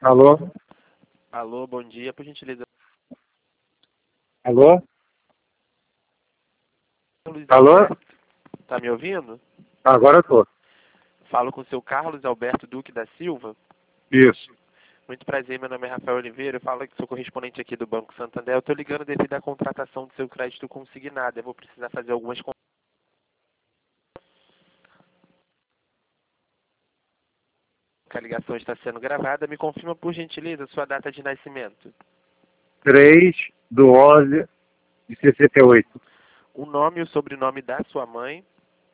Alô? Alô, bom dia, por gentileza. Alô? Luiz Alô? Alberto, tá me ouvindo? Agora eu tô. Falo com o seu Carlos Alberto Duque da Silva. Isso. Muito prazer, meu nome é Rafael Oliveira, eu falo que sou correspondente aqui do Banco Santander. Eu estou ligando devido à contratação do seu crédito consignado. Eu vou precisar fazer algumas a ligação está sendo gravada. Me confirma, por gentileza, sua data de nascimento. 3/11/68. O nome e o sobrenome da sua mãe.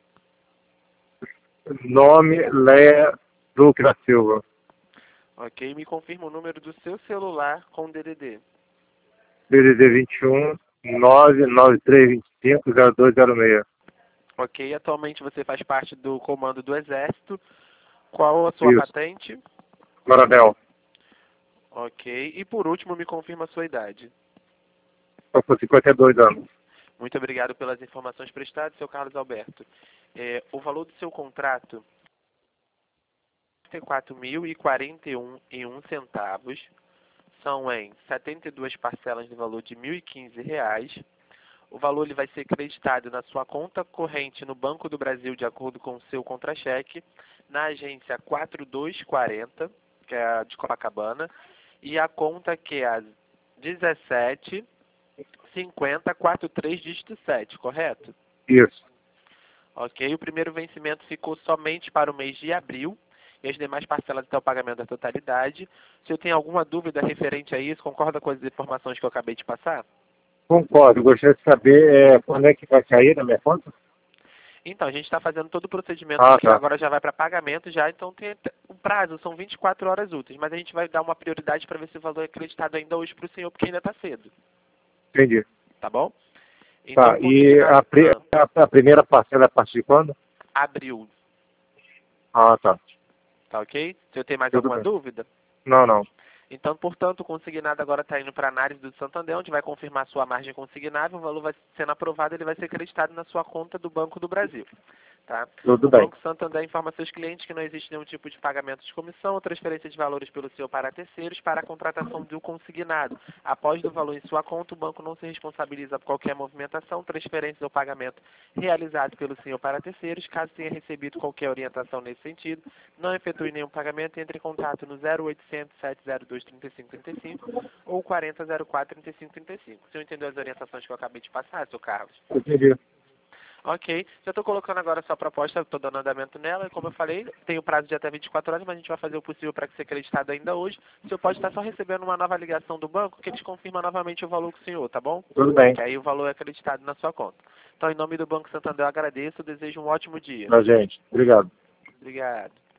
Nome Léa Duque da Silva. Ok, me confirma o número do seu celular com DDD. DDD 21 993250206. Ok, atualmente você faz parte do comando do Exército. Qual a sua Isso. patente? Coronel. Ok, e por último, me confirma a sua idade. Estou com 52 anos. Muito obrigado pelas informações prestadas, seu Carlos Alberto. O valor do seu contrato é R$ 44.041,01. São em 72 parcelas de valor de R$ 1.015. O valor ele vai ser creditado na sua conta corrente no Banco do Brasil, de acordo com o seu contra-cheque, na agência 4240, que é a de Copacabana, e a conta que é a 175043 dígito 7, correto? Isso. Ok, o primeiro vencimento ficou somente para o mês de abril e as demais parcelas até o pagamento da totalidade. Se eu tenho alguma dúvida referente a isso, concorda com as informações que eu acabei de passar? Concordo. Gostaria de saber quando é que vai cair na minha conta? Então, a gente está fazendo todo o procedimento Ah, aqui, tá. agora já vai para pagamento já, então tem o prazo, são 24 horas úteis, mas a gente vai dar uma prioridade para ver se o valor é acreditado ainda hoje para o senhor, porque ainda está cedo, Entendi. tá bom? Então, Tá. E consignado, a primeira parcela é a partir de quando? abril, Ah, tá. tá ok? Se eu tenho mais Tudo alguma bem. dúvida? Não, não. Então, portanto, o consignado agora está indo para a análise do Santander, onde vai confirmar sua margem consignável, o valor vai sendo aprovado, ele vai ser acreditado na sua conta do Banco do Brasil. Tá? Tudo O bem. Banco Santander informa seus clientes que não existe nenhum tipo de pagamento de comissão ou transferência de valores pelo senhor para terceiros para a contratação do consignado. Após do valor em sua conta, o banco não se responsabiliza por qualquer movimentação, transferência ou pagamento realizado pelo senhor para terceiros. Caso tenha recebido qualquer orientação nesse sentido, não efetue nenhum pagamento, entre em contato no 0800 702 3535 ou 4004 3535. O senhor entendeu as orientações que eu acabei de passar, seu Carlos? Entendi. Ok, já estou colocando agora a sua proposta, estou dando andamento nela, e como eu falei, tem o prazo de até 24 horas, mas a gente vai fazer o possível para que seja acreditado ainda hoje. O senhor pode estar só recebendo uma nova ligação do banco, que eles confirmam novamente o valor com o senhor, tá bom? Tudo bem. Que aí o valor é acreditado na sua conta. Então, em nome do Banco Santander, eu agradeço, desejo um ótimo dia. Pra gente. Obrigado. Obrigado.